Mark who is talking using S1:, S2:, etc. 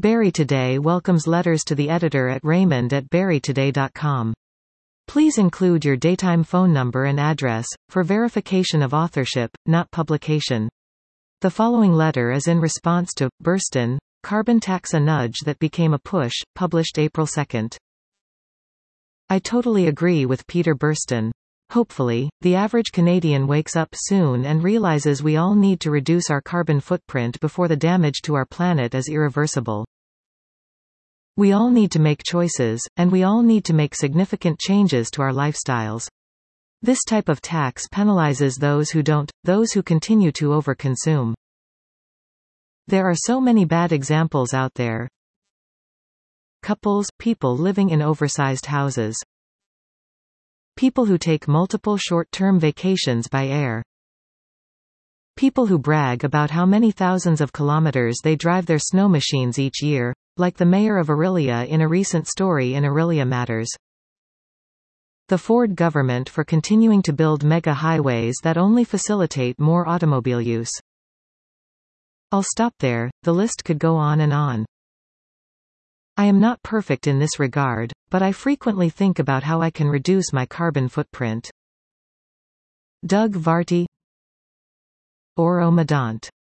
S1: Barry Today welcomes letters to the editor at raymond@barrytoday.com. Please include your daytime phone number and address, for verification of authorship, not publication. The following letter is in response to Burston, Carbon Tax: A Nudge That Became a Push, published April 2. I totally agree with Peter Burston. Hopefully, the average Canadian wakes up soon and realizes we all need to reduce our carbon footprint before the damage to our planet is irreversible. We all need to make choices, and we all need to make significant changes to our lifestyles. This type of tax penalizes those who don't, those who continue to overconsume. There are so many bad examples out there. Couples, people living in oversized houses. People who take multiple short-term vacations by air. People who brag about how many thousands of kilometers they drive their snow machines each year, like the mayor of Orillia in a recent story in Orillia Matters. The Ford government for continuing to build mega highways that only facilitate more automobile use. I'll stop there, the list could go on and on. I am not perfect in this regard, but I frequently think about how I can reduce my carbon footprint. Doug Varty, Oro Medant.